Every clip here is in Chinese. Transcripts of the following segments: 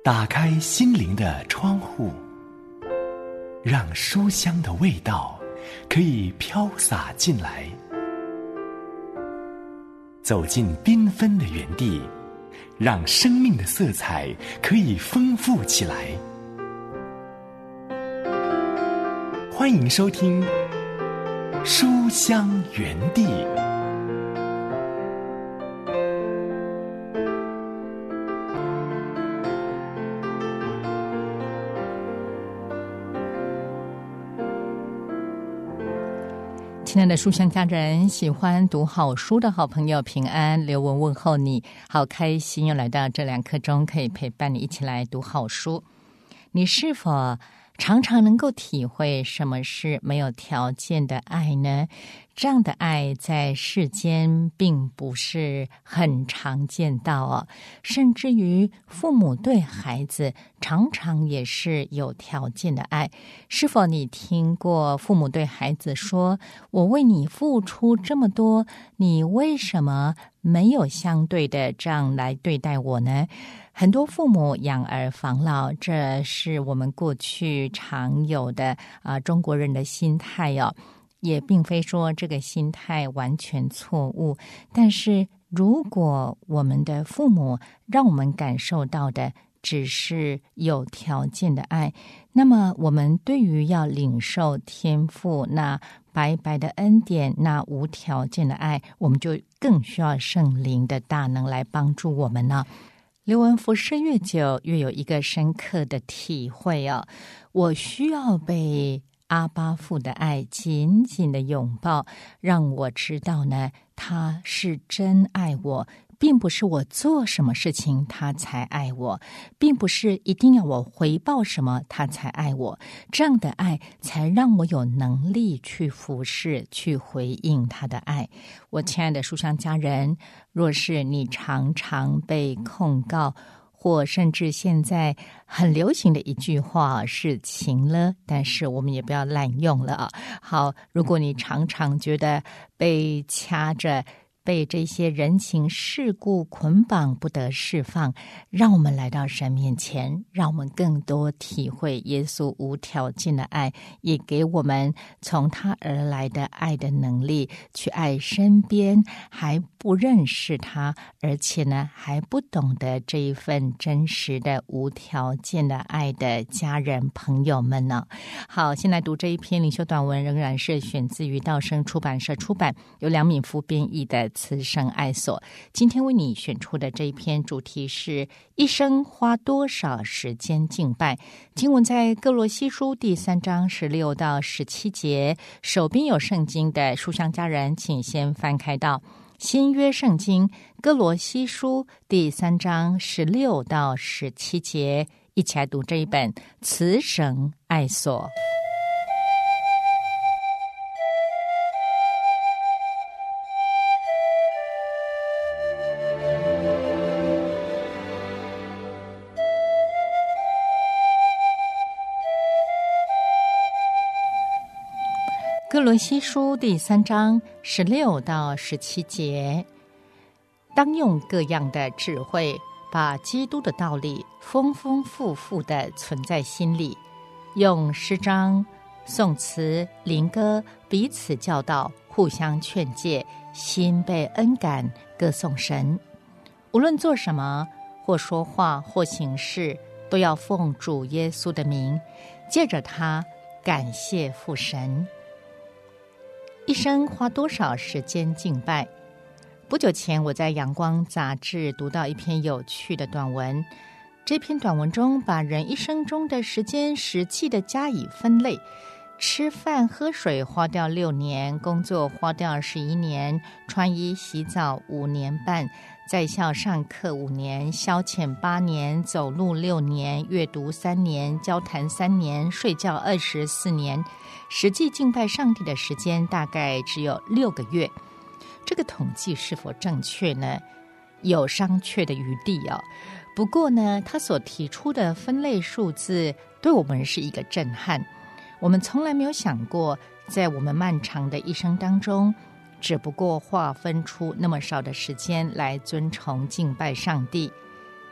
打开心灵的窗户，让书香的味道可以飘洒进来，走进缤纷的园地，让生命的色彩可以丰富起来。欢迎收听书香园地。 亲爱的书香家人，喜欢读好书的好朋友平安，刘文问候你，好开心又来到这2刻钟，可以陪伴你一起来读好书。你是否常常能够体会什么是没有条件的爱呢？这样的爱在世间并不是很常见到哦，甚至于父母对孩子常常也是有条件的爱。是否你听过父母对孩子说，我为你付出这么多，你为什么没有相对的这样来对待我呢？很多父母养儿防老，这是我们过去常有的中国人的心态哦，也并非说这个心态完全错误，但是如果我们的父母让我们感受到的只是有条件的爱，那么我们对于要领受天父那白白的恩典，那无条件的爱，我们就更需要圣灵的大能来帮助我们呢。刘文服侍越久，越有一个深刻的体会哦，我需要被阿爸父的爱紧紧的拥抱，让我知道呢，他是真爱我，并不是我做什么事情他才爱我，并不是一定要我回报什么他才爱我，这样的爱才让我有能力去服侍，去回应他的爱。我亲爱的书香家人，若是你常常被控告，或甚至现在很流行的一句话是情了，但是我们也不要滥用了啊。好，如果你常常觉得被掐着，被这些人情世故捆绑不得释放，让我们来到神面前，让我们更多体会耶稣无条件的爱，也给我们从他而来的爱的能力，去爱身边还不认识他，而且呢还不懂得这一份真实的无条件的爱的家人朋友们呢。好，先来读这一篇灵修短文，仍然是选自于道生出版社出版，由梁敏夫编译的慈生爱所。今天为你选出的这一篇主题是一生花多少时间敬拜。经文在歌罗西书第3章16到17节。手边有圣经的书香家人，请先翻开到新约圣经歌罗西书第3章16到17节，一起来读这一本慈生爱所。歌罗西书第3章16到17节，当用各样的智慧，把基督的道理丰丰富富地存在心里，用诗章、颂词、灵歌彼此教导，互相劝诫，心被恩感，歌颂神。无论做什么，或说话，或行事，都要奉主耶稣的名，借着他感谢父神。一生花多少时间敬拜？不久前我在阳光杂志读到一篇有趣的短文，这篇短文中把人一生中的时间实际的加以分类，吃饭喝水花掉6年，工作花掉11年，穿衣洗澡5年半，在校上课5年，消遣8年，走路6年，阅读3年，交谈3年，睡觉24年，实际敬拜上帝的时间大概只有6个月。这个统计是否正确呢？有商榷的余地哦。不过呢，他所提出的分类数字对我们是一个震撼。我们从来没有想过，在我们漫长的一生当中，只不过划分出那么少的时间来尊崇敬拜上帝。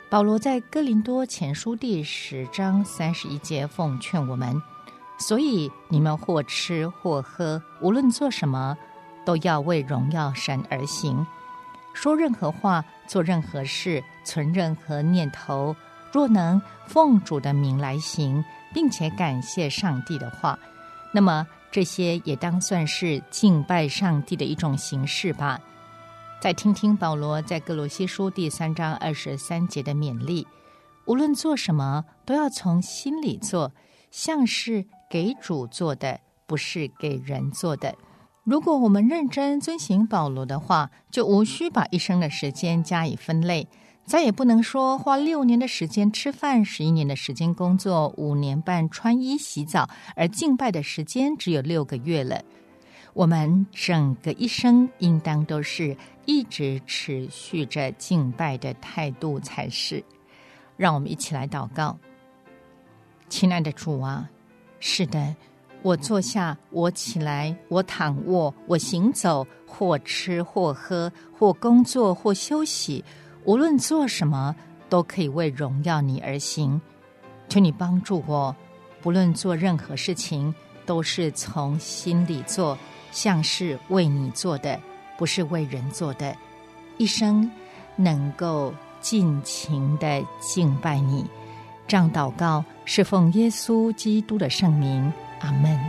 保罗在哥林多前书第10章31节奉劝我们，所以你们或吃或喝，无论做什么，都要为荣耀神而行。说任何话，做任何事，存任何念头，若能奉主的名来行，并且感谢上帝的话，那么这些也当算是敬拜上帝的一种形式吧。再听听保罗在哥罗西书第3章23节的勉励，无论做什么，都要从心里做，像是给主做的，不是给人做的。如果我们认真遵行保罗的话，就无需把一生的时间加以分类，再也不能说花6年的时间吃饭，11年的时间工作，5年半穿衣洗澡，而敬拜的时间只有6个月了。我们整个一生应当都是一直持续着敬拜的态度才是。让我们一起来祷告。亲爱的主啊，是的，我坐下，我起来，我躺卧，我行走，或吃或喝，或工作或休息，无论做什么，都可以为荣耀你而行。求你帮助我，不论做任何事情，都是从心里做，像是为你做的，不是为人做的。一生能够尽情地敬拜你。这样祷告是奉耶稣基督的圣名，阿们。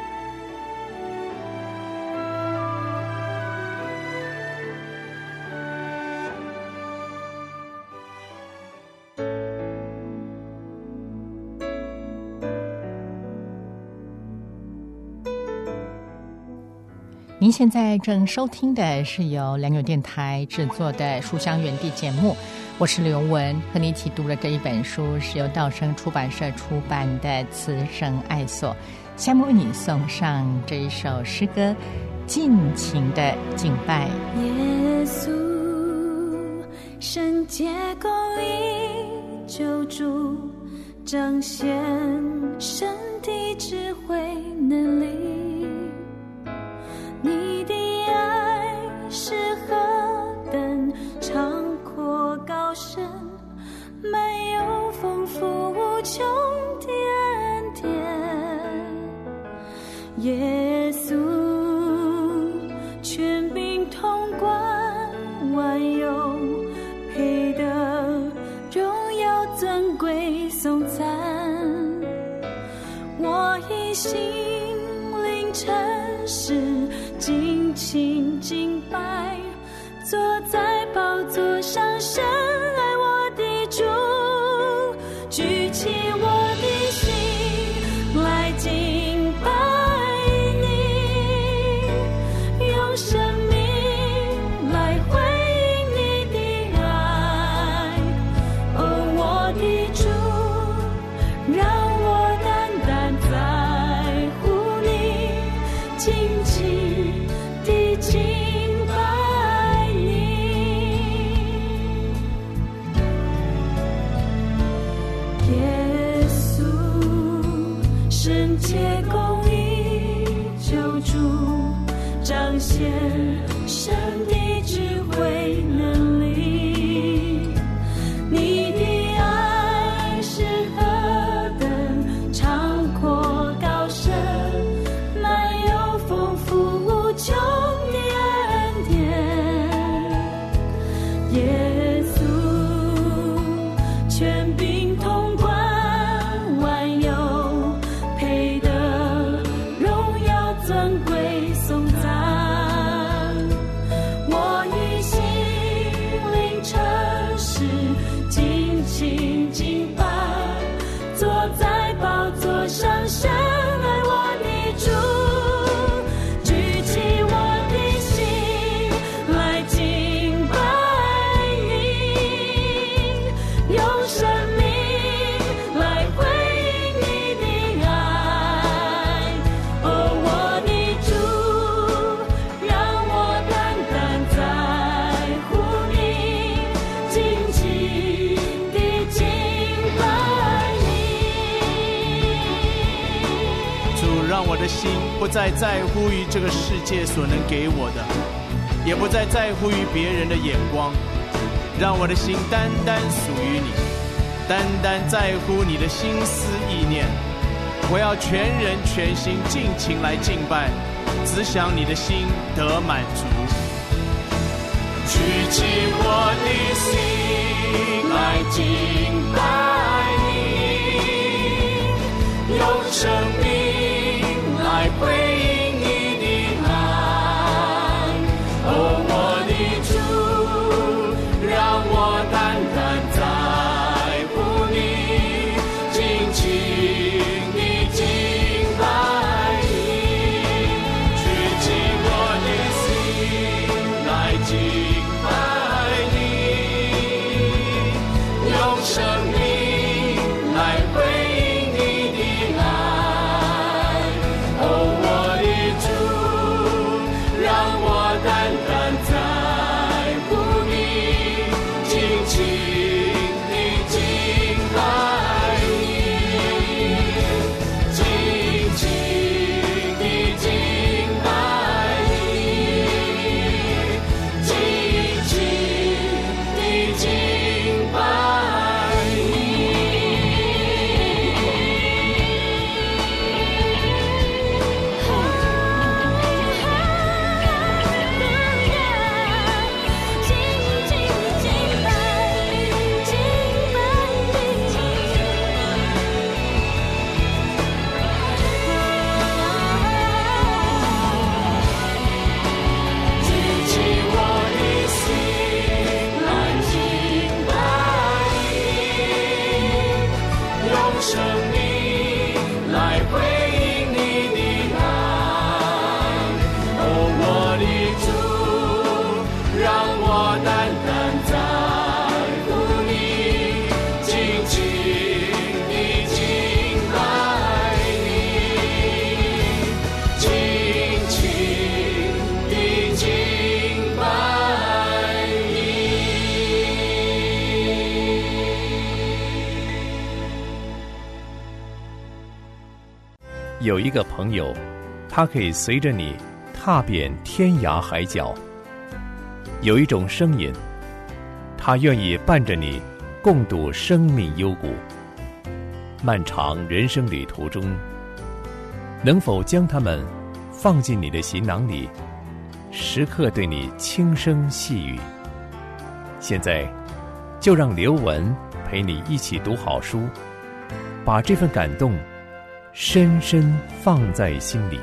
您现在正收听的是由良友电台制作的书香园地节目，我是刘文，和你一起读的这一本书是由道生出版社出版的《慈神爱所》。下面为你送上这一首诗歌，尽情的敬拜。 耶稣圣洁公义救主，彰显神的智慧能力，你的爱是何等长阔高深，没有丰富无穷的恩典。耶稣权柄统管万有，配得荣耀尊贵颂赞。我以心灵诚实尽情敬拜，坐在宝座上深爱我的主，举起我的心来敬拜你，用生命来回应你的爱。哦，我的主，让我单单在乎你，紧紧的敬拜你。耶稣圣洁公义救主，彰显神的智慧能力，你的爱是何等长阔高深，满有丰富无穷的恩典。耶稣权柄统管万有，配得荣耀尊贵颂赞。我以心灵诚实尽情敬拜，坐在宝座上深爱我的主，举起我的心来敬拜你，用生命来回应你的爱。哦，我的主，让我单单在乎你，紧紧地敬拜你。 主，让我的心不再在乎于这个世界所能给我的，也不再在乎于别人的眼光， 让我的心单单属于你，单单在乎你的心思意念。我要全人全心尽情来敬拜，只想你的心得满足。举起我的心来敬拜你，用生命来回应你的爱。哦，我的主，让我单单在乎你，尽情地敬拜你。举起我的心来敬拜你，用生命来回应你的爱。哦，我的主，让我单单在乎你，尽情地敬拜你，尽情地敬拜你，尽情地敬拜你。举起我的心来敬拜你，用生命来回应你的爱。哦，我的主，让我单单在乎你，尽情地敬拜你，尽情地敬拜你。 有一个朋友，他可以随着你踏遍天涯海角；有一种声音，他愿意伴着你共度生命幽谷。漫长人生旅途中，能否将它们放进你的行囊里，时刻对你轻声细语？现在，就让刘文陪你一起读好书，把这份感动深深放在心里。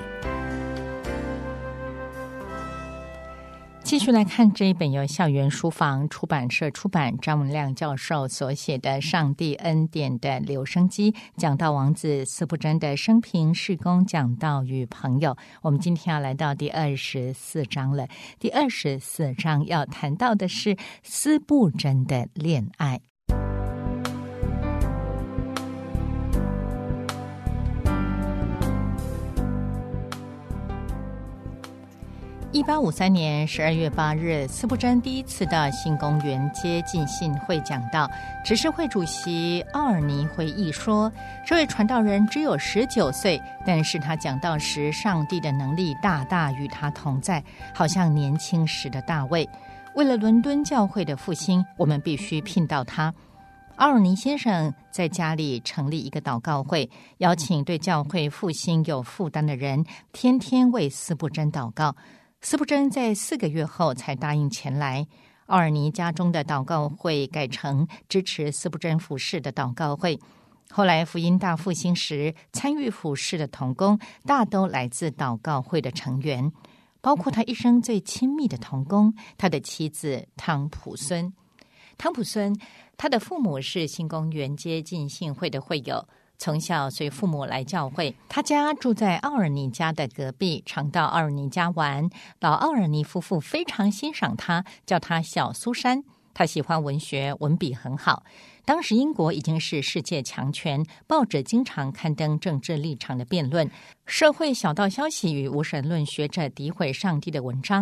继续来看这一本由校园书房出版社出版，张文亮教授所写的《上帝恩典的留声机》，讲到王子司布真的生平、事工、讲道与朋友。我们今天要来到第24章了。第24章要谈到的是司布真的恋爱。1853年12月8日，司布真第一次到新公园街进信会讲道。执事会主席奥尔尼回忆说，这位传道人只有19岁，但是他讲道时，上帝的能力大大与他同在，好像年轻时的大卫。为了伦敦教会的复兴，我们必须聘到他。奥尔尼先生在家里成立一个祷告会，邀请对教会复兴有负担的人，天天为司布真祷告。司布真在4个月后才答应前来。奥尔尼家中的祷告会改成支持司布真服事的祷告会。后来福音大复兴时，参与服事的同工大都来自祷告会的成员，包括他一生最亲密的同工，他的妻子汤普孙。汤普孙，他的父母是新公园街进信会的会友，从小随父母来教会。他家住在奥尔尼家的隔壁，常到奥尔尼家玩。老奥尔尼夫妇非常欣赏他，叫他小苏珊。他喜欢文学，文笔很好。当时英国已经是世界强权，报纸经常刊登政治立场的辩论，社会小道消息与无神论学者诋毁上帝的文章。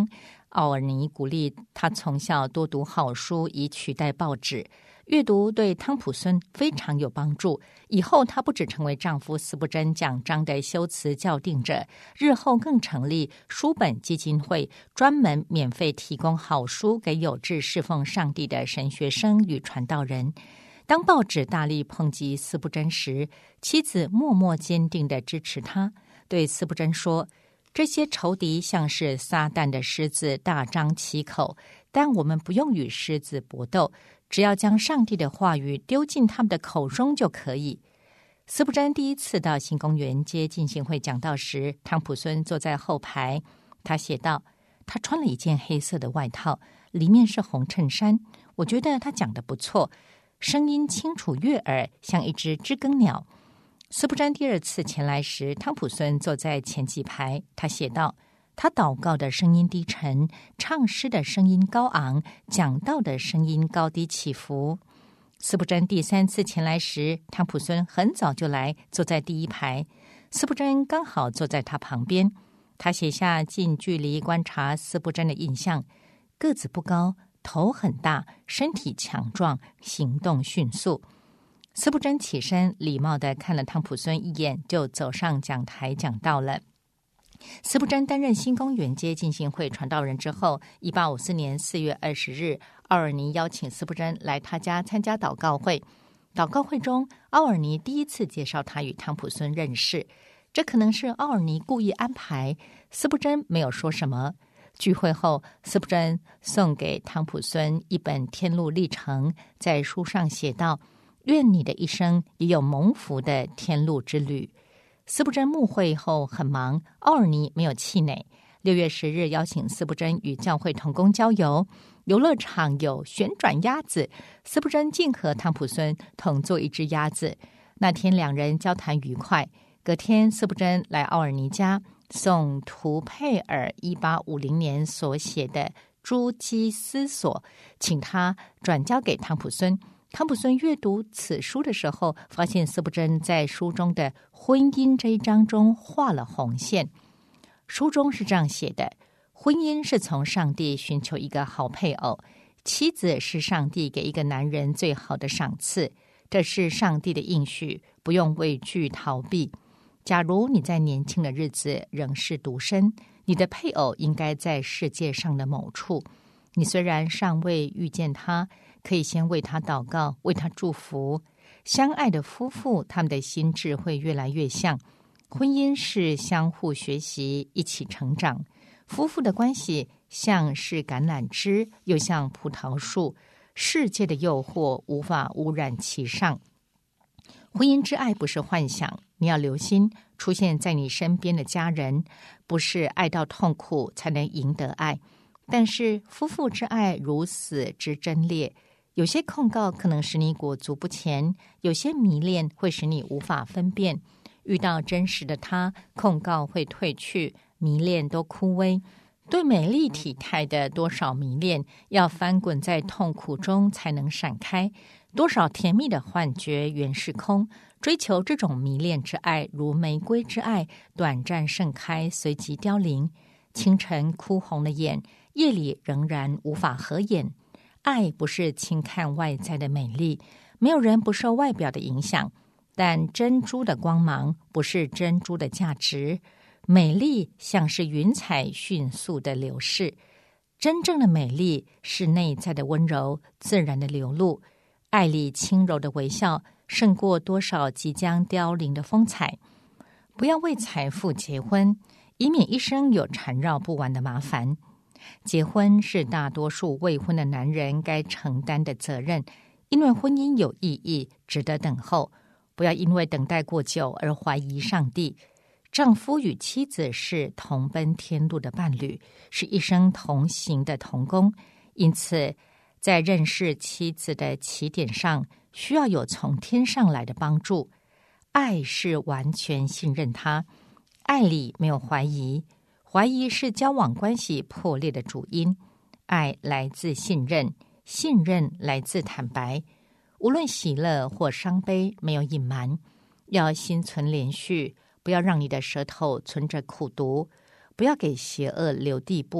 奥尔尼鼓励他从小多读好书，以取代报纸。阅读对汤普森非常有帮助，以后他不只成为丈夫司布真奖章的修辞校订者，日后更成立书本基金会，专门免费提供好书给有志侍奉上帝的神学生与传道人。当报纸大力抨击司布真时，妻子默默坚定地支持他，对司布真说，这些仇敌像是撒旦的狮子，大张其口，但我们不用与狮子搏斗，只要将上帝的话语丢进他们的口中就可以。司布真第一次到新公园街浸信会讲道时，汤普森坐在后排。他写道，他穿了一件黑色的外套，里面是红衬衫。我觉得他讲得不错，声音清楚悦耳，像一只知更鸟。司布真第二次前来时，汤普森坐在前几排。他写道，他祷告的声音低沉，唱诗的声音高昂，讲道的声音高低起伏。司布真第三次前来时，汤普森很早就来，坐在第一排。司布真刚好坐在他旁边。他写下近距离观察司布真的印象：个子不高，头很大，身体强壮，行动迅速。司布真起身，礼貌地看了汤普森一眼，就走上讲台讲道了。司布真担任新公园街浸信会传道人之后，1854年4月20日，奥尔尼邀请司布真来他家参加祷告会。祷告会中，奥尔尼第一次介绍他与汤普森认识，这可能是奥尔尼故意安排。司布真没有说什么。聚会后，司布真送给汤普森一本天路历程，在书上写道，愿你的一生也有蒙福的天路之旅。司布真牧会后很忙，奥尔尼没有气馁。6月10日邀请司布真与教会同工郊游，游乐场有旋转鸭子，司布真竟和汤普森同坐一只鸭子。那天两人交谈愉快。隔天，司布真来奥尔尼家，送图佩尔1850年所写的《诸基思索》，请他转交给汤普森。汤普森阅读此书的时候，发现司布真在书中的婚姻这一章中画了红线。书中是这样写的：婚姻是从上帝寻求一个好配偶，妻子是上帝给一个男人最好的赏赐，这是上帝的应许，不用畏惧逃避。假如你在年轻的日子仍是独身，你的配偶应该在世界上的某处。你虽然尚未遇见他，可以先为他祷告，为他祝福。相爱的夫妇，他们的心智会越来越像。婚姻是相互学习，一起成长。夫妇的关系像是橄榄枝，又像葡萄树，世界的诱惑无法污染其上。婚姻之爱不是幻想，你要留心出现在你身边的家人，不是爱到痛苦才能赢得爱。但是夫妇之爱如死之贞烈，有些控告可能使你裹足不前，有些迷恋会使你无法分辨。遇到真实的他，控告会退去，迷恋都枯萎。对美丽体态的多少迷恋，要翻滚在痛苦中才能闪开。多少甜蜜的幻觉原是空，追求这种迷恋之爱，如玫瑰之爱，短暂盛开，随即凋零。清晨哭红了眼，夜里仍然无法合眼。爱不是轻看外在的美丽，没有人不受外表的影响，但珍珠的光芒不是珍珠的价值。美丽像是云彩迅速的流逝，真正的美丽是内在的温柔，自然的流露。爱里轻柔的微笑，胜过多少即将凋零的风采。不要为财富结婚，以免一生有缠绕不完的麻烦。结婚是大多数未婚的男人该承担的责任，因为婚姻有意义，值得等候。不要因为等待过久而怀疑上帝。丈夫与妻子是同奔天路的伴侣，是一生同行的同工，因此在认识妻子的起点上，需要有从天上来的帮助。爱是完全信任他，爱里没有怀疑，怀疑是交往关系破裂的主因。爱来自信任，信任来自坦白。无论喜乐或伤悲，没有隐瞒，要心存连续，不要让你的舌头存着苦毒，不要给邪恶留地步。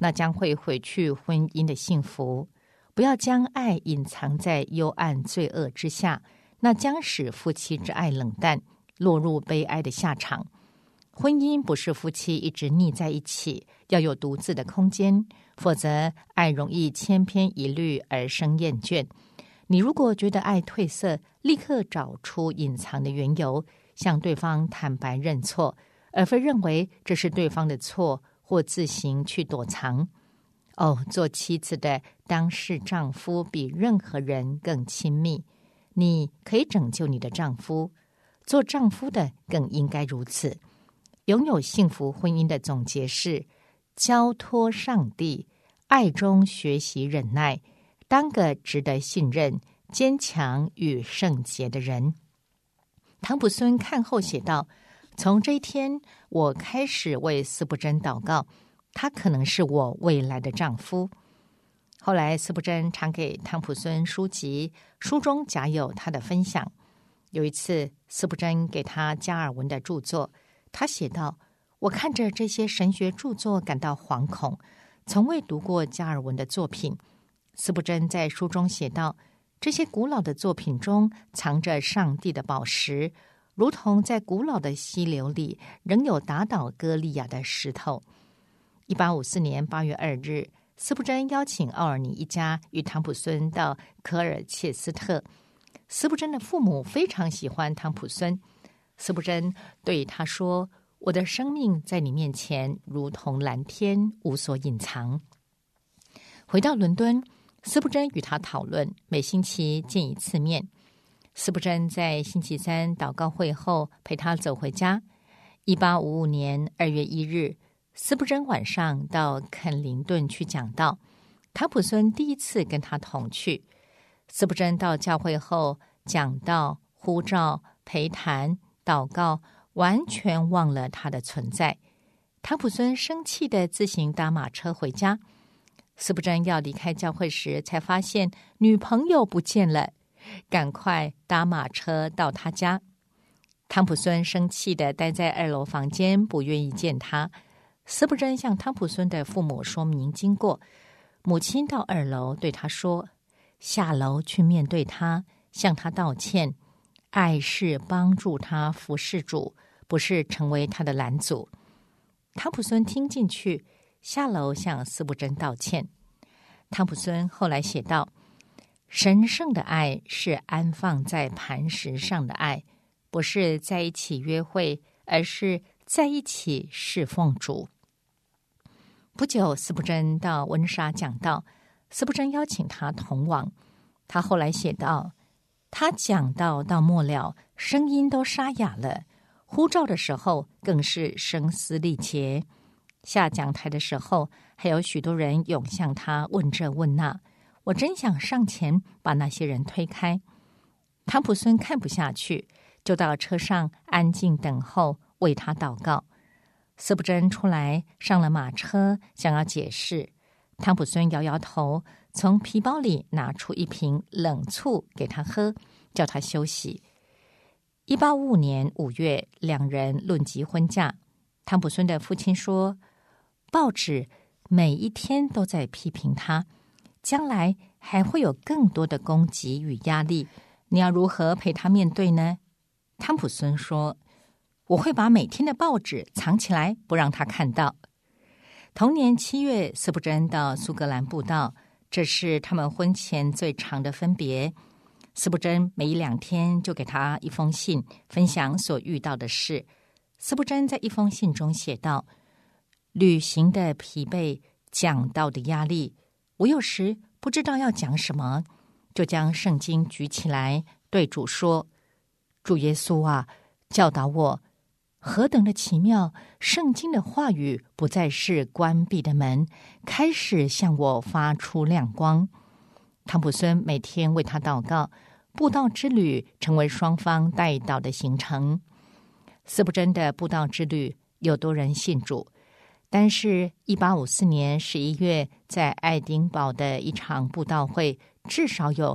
那将会毁去婚姻的幸福。不要将爱隐藏在幽暗罪恶之下，那将使夫妻之爱冷淡，落入悲哀的下场。婚姻不是夫妻一直腻在一起，要有独自的空间，否则爱容易千篇一律而生厌倦。你如果觉得爱褪色，立刻找出隐藏的缘由，向对方坦白认错，而非认为这是对方的错，或自行去躲藏。做妻子的当视丈夫比任何人更亲密，你可以拯救你的丈夫，做丈夫的更应该如此。拥有幸福婚姻的总结是：交托上帝，爱中学习忍耐，当个值得信任、坚强与圣洁的人。汤普森看后写道：从这一天，我开始为斯布珍祷告，他可能是我未来的丈夫。后来斯布珍常给汤普森书籍，书中夹有他的分享。有一次，斯布珍给他加尔文的著作，他写道：我看着这些神学著作感到惶恐，从未读过加尔文的作品。斯布珍在书中写道：这些古老的作品中藏着上帝的宝石，如同在古老的溪流里仍有打倒歌利亚的石头。1854年8月2日，斯布珍邀请奥尔尼一家与汤普森到科尔切斯特。斯布珍的父母非常喜欢汤普森。斯布珍对他说：我的生命在你面前如同蓝天，无所隐藏。回到伦敦，斯布珍与他讨论，每星期见一次面。斯布珍在星期三祷告会后陪他走回家。1855年2月1日，斯布珍晚上到肯林顿去讲道，汤普森第一次跟他同去。斯布珍到教会后讲道、呼召、陪谈、祷告，完全忘了他的存在。汤普森生气地自行搭马车回家。斯布珍要离开教会时，才发现女朋友不见了，赶快搭马车到他家。汤普森生气地待在2楼房间，不愿意见他。斯布珍向汤普森的父母说明经过。母亲到2楼对他说：下楼去面对他，向他道歉。爱是帮助他服侍主，不是成为他的拦阻。汤普森听进去，下楼向斯布珍道歉。汤普森后来写道：神圣的爱是安放在磐石上的爱，不是在一起约会，而是在一起侍奉主。不久，斯布珍到温莎讲道，斯布珍邀请他同往。他后来写道：他讲道到末了，声音都沙哑了，呼召的时候更是声嘶力竭。下讲台的时候，还有许多人涌向他问这问那，我真想上前把那些人推开。汤普森看不下去，就到车上安静等候，为他祷告。斯布珍出来上了马车，想要解释。汤普森摇摇头，从皮包里拿出一瓶冷醋给他喝，叫他休息。1855年5月，两人论及婚嫁。汤普森的父亲说：报纸每一天都在批评他，将来还会有更多的攻击与压力，你要如何陪他面对呢？汤普森说：我会把每天的报纸藏起来，不让他看到。同年7月，斯布珍到苏格兰布道，这是他们婚前最长的分别。斯布珍每1-2天就给他一封信，分享所遇到的事。斯布珍在一封信中写道：旅行的疲惫，讲道的压力，我有时不知道要讲什么，就将圣经举起来，对主说：主耶稣啊，教导我，何等的奇妙！圣经的话语不再是关闭的门，开始向我发出亮光。汤普森每天为他祷告，布道之旅成为双方代祷的行程。斯布珍的布道之旅有多人信主，但是1854年11月在爱丁堡的一场布道会，至少有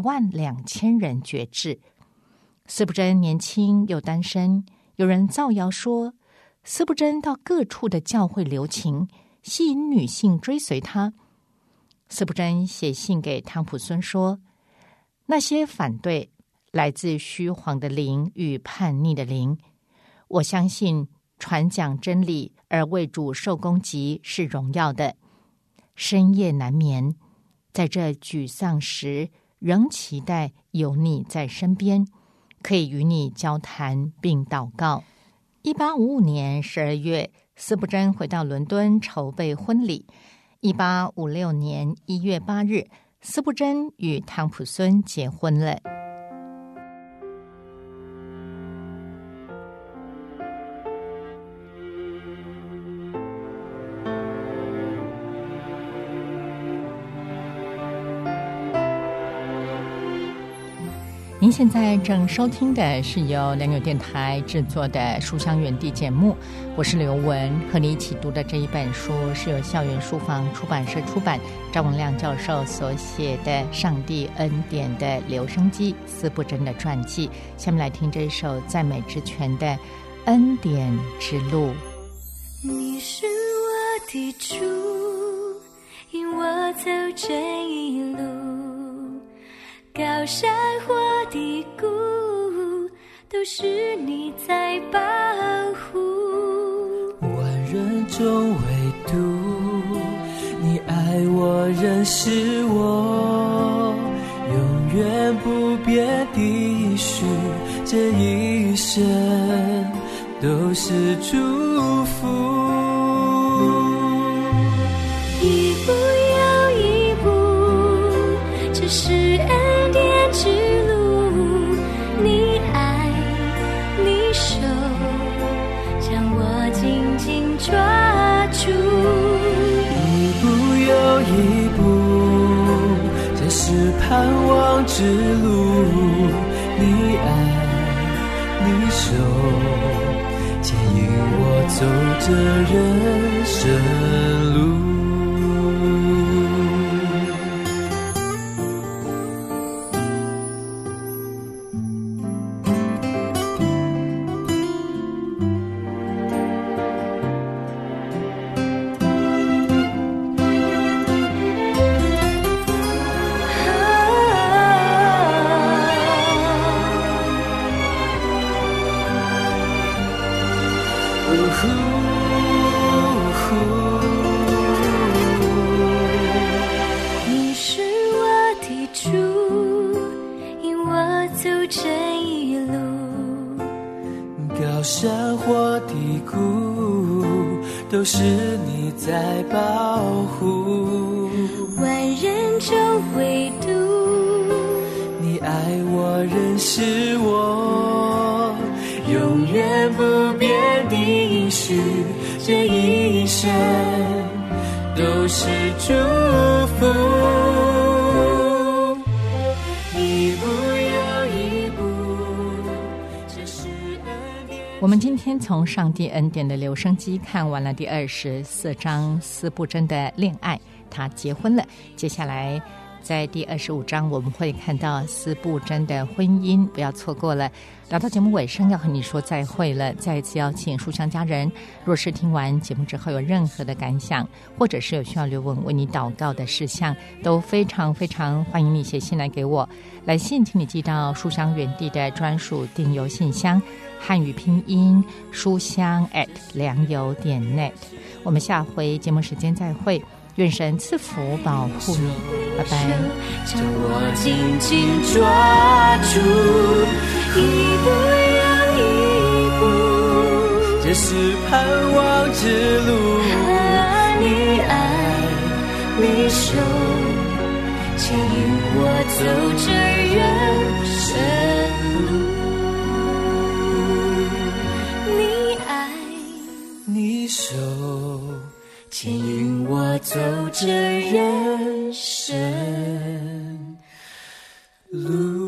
12000人决志。斯布珍年轻又单身，有人造谣说斯布珍到各处的教会留情， 吸引女性追随他。司布真写信给汤普孙说，那些反对来自虚晃的灵与叛逆的灵，我相信传讲真理而为主受攻击是荣耀的。深夜难眠，在这沮丧时仍期待有你在身边，可以与你交谈并祷告。1855年12月，司布真回到伦敦筹备婚礼。1856年1月8日，司布真与汤普孙结婚了。您现在正收听的是由良友电台制作的《书香园地》节目，我是刘文，和你一起读的这一本书是由校园书房出版社出版，张文亮教授所写的《上帝恩典的留声机》司布真的传记。下面来听这一首赞美之泉的《恩典之路》。 你是我的主，引我走这一路，高山或低谷，都是你在保护。 万人中唯独你爱我，认识我，永远不变的许，这一生都是祝福。 一步又一步，这是恩典之路，你爱你手将我紧紧抓住。 一步又一步，这是盼望之路，你爱你手牵引我走这人生路。 你是我的主，引我走这一路， 高山或低谷，都是你在保护。 万人中唯独你爱我，认识我，永远不变的应许，这一生都是祝福。一步又一步，这是恩典。 我们今天从上帝恩典的留声机看完了第24章司布真的恋爱，他结婚了。接下来在第25章我们会看到司布真的婚姻，不要错过了。来到节目尾声要和你说再会了，再一次邀请书香家人，若是听完节目之后有任何的感想，或者是有需要刘文为你祷告的事项，都非常非常欢迎你写信来给我。来信请你寄到书香园地的专属订邮信箱，汉语拼音书香@良友.net。我们下回节目时间再会，愿神赐福保护你，拜拜。 将我紧紧抓住，一步又一步， 这是盼望之路。 你爱你手牵引我走这人生路，你爱你手牵引我走这人生路。